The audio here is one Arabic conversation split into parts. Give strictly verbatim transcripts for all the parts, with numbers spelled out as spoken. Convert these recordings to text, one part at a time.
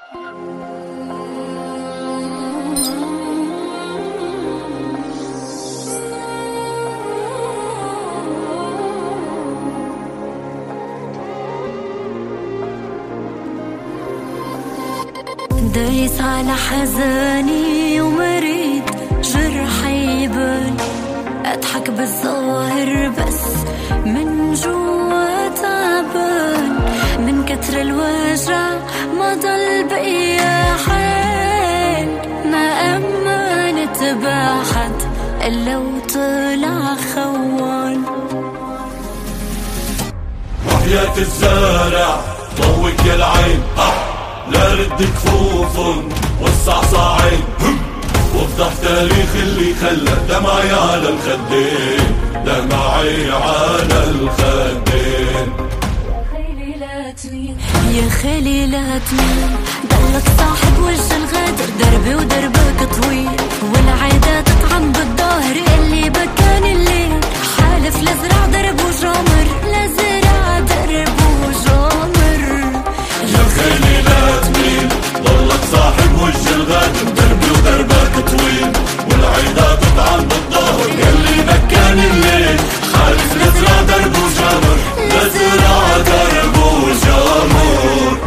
دايس على حزاني ومريد جرحي يبان، أضحك بالظاهر بس من جوا تعبان، من كتر الوجع ما ضل بقيا حال، ما أمنت بأحد إلا وطلع خوان. وحياة الزارع ضوك يا العين، لا رد كفوفن والصعصاعين، وافضح تاريخ اللي خلى دمعي على الخدين، دمعي على الخدين. يا خيلي لا تميل، ضلك صاحب وجه الغدر، دربي ودربك طويل، والعيدة تطعن بالظاهر اللي بكان الليل، حالف لزرع درب وجامر، لزرع درب وجامر. يا خيلي لا تميل، ضلك صاحب وجه الغدر، دربي ودربك طويل، والعيدة تطعن بالظاهر اللي بكان الليل، حالف لزرع درب وجامر، لزرع درب وجامر.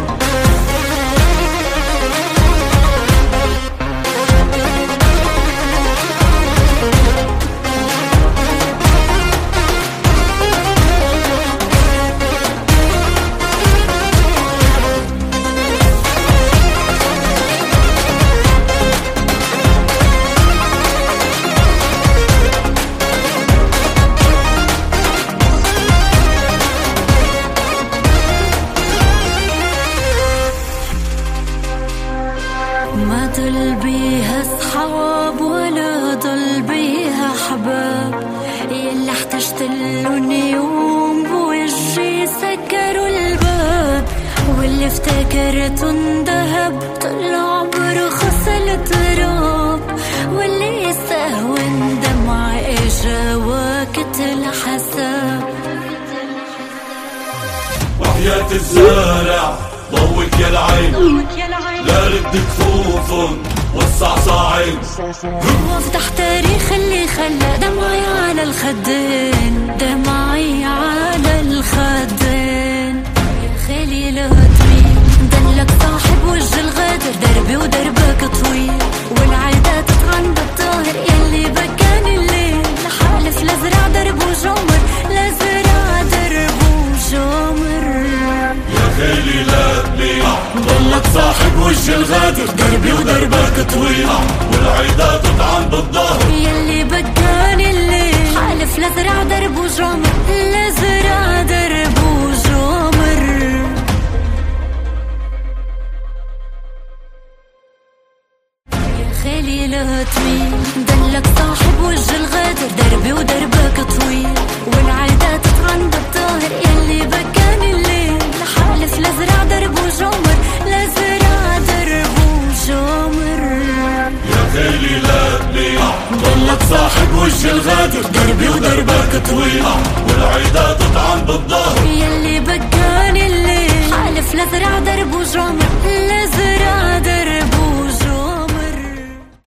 ما ضل بيها صحاب ولا ضل بيها حباب، يلا احتجت لهم يوم بوجهي سكروا الباب، واللي افتكرتن ذهب طلع برخص التراب، واللي يستهون دمع اجا وقت الحساب. وحياة الزارع ضوك يا العين، لا رد كفوفن والصعصاعين، وافتح تاريخ اللي خلى دمعي على الخدين، دمعي على الخدين. يا خيلي لا تميل، ضلك صاحب وجه الغدر، دربي ودربك طويل، والعيدة تطعن بالطاهر يلي بكان الليل، حالف لزرع درب وجامر، لزرع درب وجامر. يا خيلي لا تميل، ضلك صاحب وجه الغدر، دربي ودربك طويل، والعيدة تطعن بالظهر يلي بكان الليل، حالف لزرع درب وجامر، لزرع درب وجامر. يا خيلي لا تميل، ضلك صاحب وجه الغدر، دربي ودربك طويل، والعيدة تطعن بالطاهر يلي بكان الليل، حالف لزرع درب وجامر، لزرع درب وجامر. يا خيلي لا تميل، ضلك صاحب وجه الغدر، دربي ودربك طويل، والعيدة تطعن بالظهر يلي بكان الليل، حالف لزرع درب وجامر، لزرع درب